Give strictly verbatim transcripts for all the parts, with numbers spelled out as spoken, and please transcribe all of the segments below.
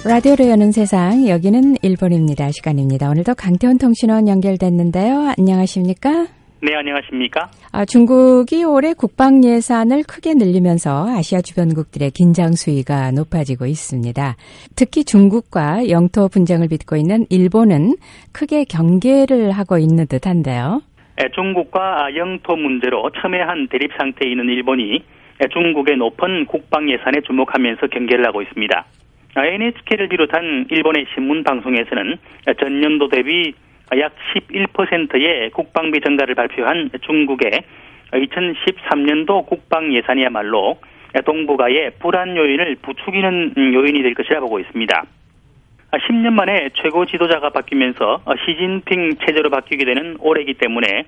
라디오를 여는 세상, 여기는 일본입니다. 시간입니다. 오늘도 강태훈 통신원 연결됐는데요. 안녕하십니까? 네, 안녕하십니까? 아, 중국이 올해 국방 예산을 크게 늘리면서 아시아 주변국들의 긴장 수위가 높아지고 있습니다. 특히 중국과 영토 분쟁을 빚고 있는 일본은 크게 경계를 하고 있는 듯한데요. 중국과 영토 문제로 첨예한 대립 상태에 있는 일본이 중국의 높은 국방 예산에 주목하면서 경계를 하고 있습니다. 엔에이치케이를 비롯한 일본의 신문 방송에서는 전년도 대비 약 십일 퍼센트의 국방비 증가를 발표한 중국의 이천십삼 년도 국방 예산이야말로 동북아의 불안 요인을 부추기는 요인이 될 것이라 보고 있습니다. 십 년 만에 최고 지도자가 바뀌면서 시진핑 체제로 바뀌게 되는 올해이기 때문에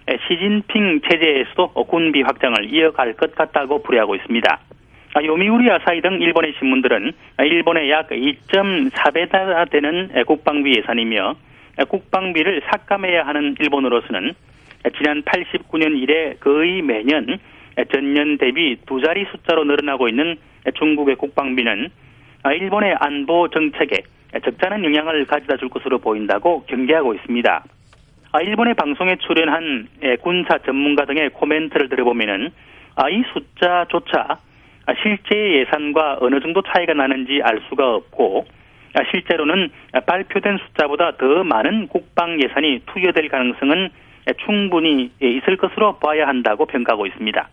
시진핑 체제에서도 군비 확장을 이어갈 것 같다고 풀이하고 있습니다. 요미우리 아사히 등 일본의 신문들은 일본의 약 이 점 사 배나 되는 국방비 예산이며 국방비를 삭감해야 하는 일본으로서는 지난 팔십구 년 이래 거의 매년 전년 대비 두 자리 숫자로 늘어나고 있는 중국의 국방비는 일본의 안보 정책에 적잖은 영향을 가져다 줄 것으로 보인다고 경계하고 있습니다. 일본의 방송에 출연한 군사 전문가 등의 코멘트를 들어보면은 이 숫자조차 실제 예산과 어느 정도 차이가 나는지 알 수가 없고 실제로는 발표된 숫자보다 더 많은 국방 예산이 투여될 가능성은 충분히 있을 것으로 봐야 한다고 평가하고 있습니다.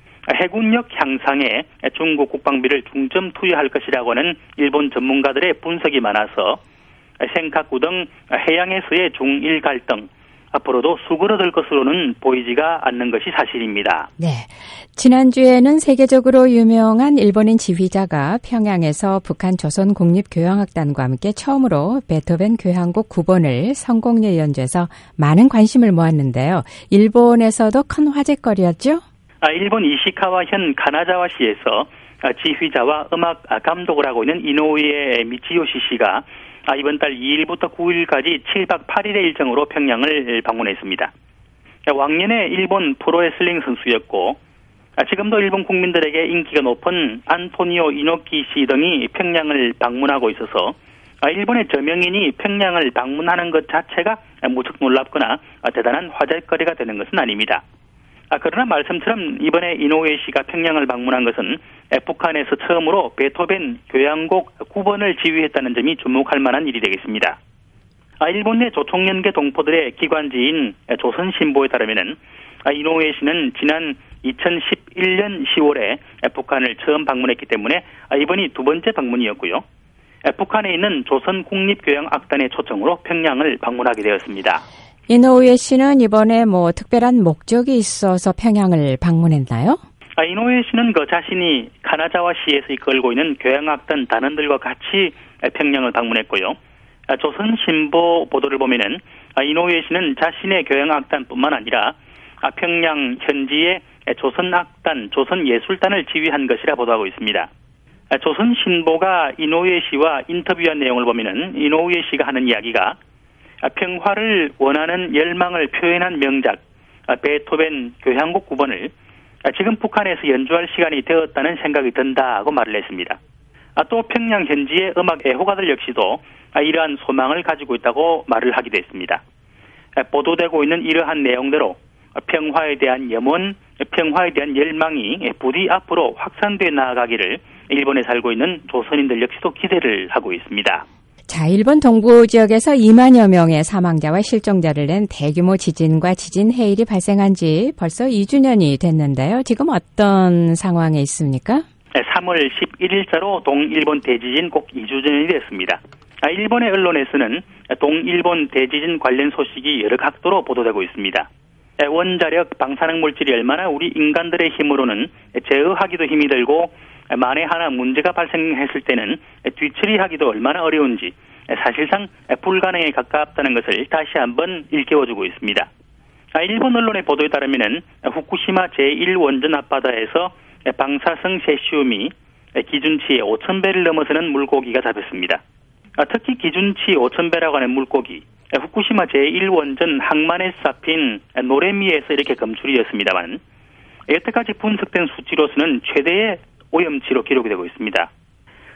해군력 향상에 중국 국방비를 중점 투여할 것이라고 하는 일본 전문가들의 분석이 많아서 생카쿠 등 해양에서의 중일 갈등 앞으로도 수그러들 것으로는 보이지가 않는 것이 사실입니다. 네, 지난주에는 세계적으로 유명한 일본인 지휘자가 평양에서 북한 조선국립교향악단과 함께 처음으로 베토벤 교향곡 구 번을 성공리에 연주해서 많은 관심을 모았는데요. 일본에서도 큰 화제거리였죠? 일본 이시카와 현 가나자와시에서 지휘자와 음악 감독을 하고 있는 이노우에 미치요시 씨가 이번 달 이 일부터 구 일까지 칠 박 팔 일의 일정으로 평양을 방문했습니다. 왕년에 일본 프로레슬링 선수였고 지금도 일본 국민들에게 인기가 높은 안토니오 이노키 씨 등이 평양을 방문하고 있어서 일본의 저명인이 평양을 방문하는 것 자체가 무척 놀랍거나 대단한 화제거리가 되는 것은 아닙니다. 그러나 말씀처럼 이번에 이노우에 씨가 평양을 방문한 것은 북한에서 처음으로 베토벤 교향곡 구 번을 지휘했다는 점이 주목할 만한 일이 되겠습니다. 일본 내 조총연계 동포들의 기관지인 조선신보에 따르면 이노우에 씨는 지난 이천십일 년 시월에 북한을 처음 방문했기 때문에 이번이 두 번째 방문이었고요. 북한에 있는 조선국립교향악단의 초청으로 평양을 방문하게 되었습니다. 이노우에 씨는 이번에 뭐 특별한 목적이 있어서 평양을 방문했나요? 아, 이노우에 씨는 그 자신이 가나자와시에서 이끌고 있는 교향악단 단원들과 같이 평양을 방문했고요. 아, 조선신보 보도를 보면은 아, 이노우에 씨는 자신의 교향악단뿐만 아니라 아, 평양 현지의 조선악단, 조선예술단을 지휘한 것이라 보도하고 있습니다. 아, 조선신보가 이노우에 씨와 인터뷰한 내용을 보면은 이노우에 씨가 하는 이야기가 평화를 원하는 열망을 표현한 명작 베토벤 교향곡 구 번을 지금 북한에서 연주할 시간이 되었다는 생각이 든다고 말을 했습니다. 또 평양 현지의 음악 애호가들 역시도 이러한 소망을 가지고 있다고 말을 하기도 했습니다. 보도되고 있는 이러한 내용대로 평화에 대한 염원, 평화에 대한 열망이 부디 앞으로 확산돼 나아가기를 일본에 살고 있는 조선인들 역시도 기대를 하고 있습니다. 자, 일본 동부 지역에서 이만여 명의 사망자와 실종자를 낸 대규모 지진과 지진 해일이 발생한 지 벌써 이 주년이 됐는데요. 지금 어떤 상황에 있습니까? 삼월 십일일자로 동일본 대지진 꼭 이 주년이 됐습니다. 일본의 언론에서는 동일본 대지진 관련 소식이 여러 각도로 보도되고 있습니다. 원자력, 방사능 물질이 얼마나 우리 인간들의 힘으로는 제어하기도 힘이 들고 만에 하나 문제가 발생했을 때는 뒤처리하기도 얼마나 어려운지 사실상 불가능에 가깝다는 것을 다시 한번 일깨워주고 있습니다. 일본 언론의 보도에 따르면 후쿠시마 제일 원전 앞바다에서 방사성 세슘이 기준치의 오천 배를 넘어서는 물고기가 잡혔습니다. 특히 기준치 오천 배라고 하는 물고기, 후쿠시마 제일 원전 항만에 잡힌 노레미에서 이렇게 검출이었습니다만 여태까지 분석된 수치로서는 최대의 오염치로 기록이 되고 있습니다.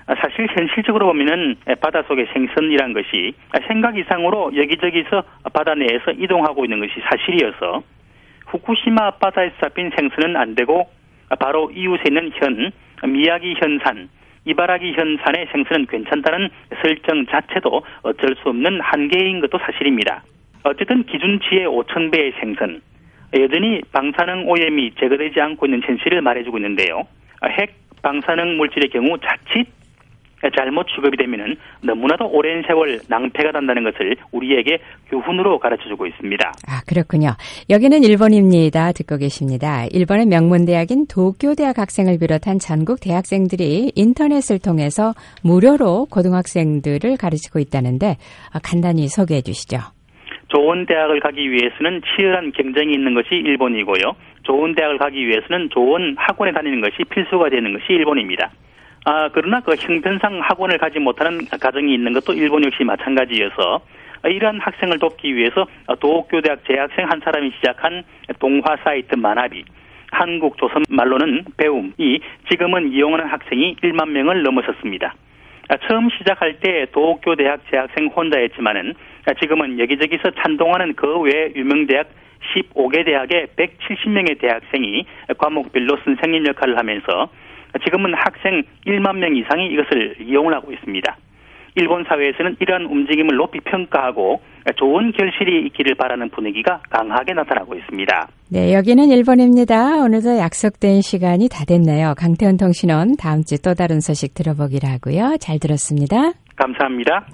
사실 현실적으로 보면은 바닷속의 생선이란 것이 생각 이상으로 여기저기서 바다 내에서 이동하고 있는 것이 사실이어서 후쿠시마 바다에서 잡힌 생선은 안 되고 바로 이웃에 있는 현, 미야기 현산, 이바라기 현산의 생선은 괜찮다는 설정 자체도 어쩔 수 없는 한계인 것도 사실입니다. 어쨌든 기준치의 오천 배의 생선, 여전히 방사능 오염이 제거되지 않고 있는 현실을 말해주고 있는데요. 핵 방사능 물질의 경우 자칫 잘못 취급이 되면은 너무나도 오랜 세월 낭패가 난다는 것을 우리에게 교훈으로 가르쳐주고 있습니다. 아, 그렇군요. 여기는 일본입니다. 듣고 계십니다. 일본의 명문대학인 도쿄대학 학생을 비롯한 전국 대학생들이 인터넷을 통해서 무료로 고등학생들을 가르치고 있다는데 간단히 소개해 주시죠. 좋은 대학을 가기 위해서는 치열한 경쟁이 있는 것이 일본이고요. 좋은 대학을 가기 위해서는 좋은 학원에 다니는 것이 필수가 되는 것이 일본입니다. 아, 그러나 그 형편상 학원을 가지 못하는 가정이 있는 것도 일본 역시 마찬가지여서 이러한 학생을 돕기 위해서 도쿄대학 재학생 한 사람이 시작한 동화 사이트 만화비, 한국 조선 말로는 배움이 지금은 이용하는 학생이 일만 명을 넘어섰습니다. 처음 시작할 때 도쿄대학 재학생 혼자였지만은 지금은 여기저기서 찬동하는 그 외 유명 대학 십오 개 대학의 백칠십 명의 대학생이 과목별로 선생님 역할을 하면서 지금은 학생 일만 명 이상이 이것을 이용을 하고 있습니다. 일본 사회에서는 이러한 움직임을 높이 평가하고 좋은 결실이 있기를 바라는 분위기가 강하게 나타나고 있습니다. 네, 여기는 일본입니다. 오늘도 약속된 시간이 다 됐네요. 강태훈 통신원 다음 주 또 다른 소식 들어보기로 하고요. 잘 들었습니다. 감사합니다.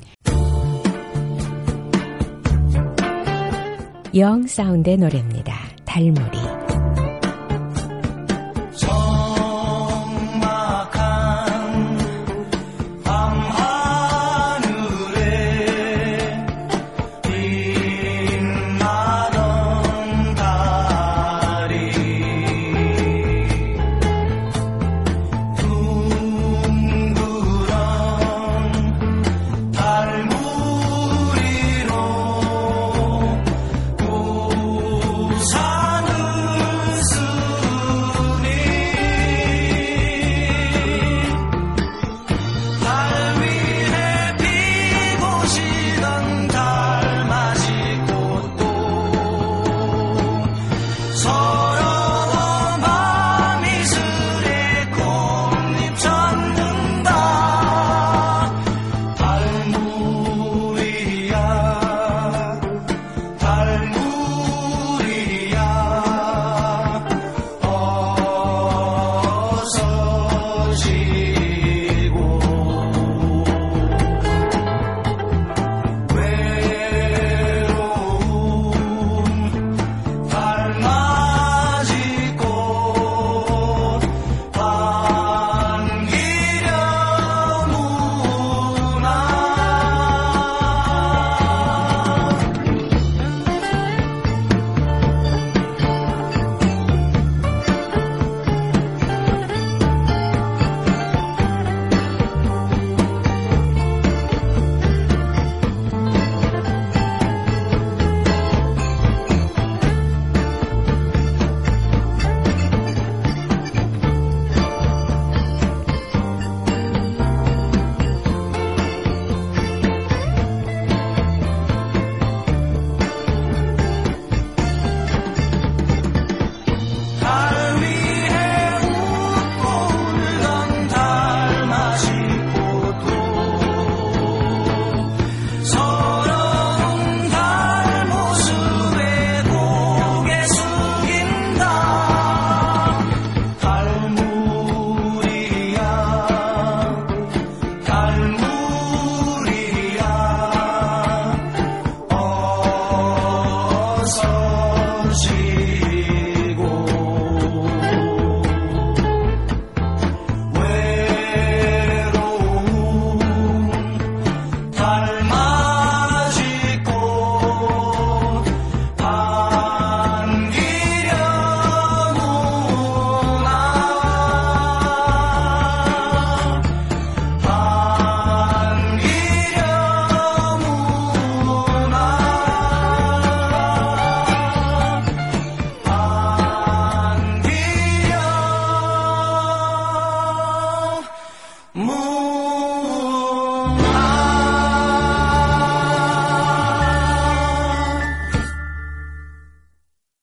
영 사운드의 노래입니다. 달무리.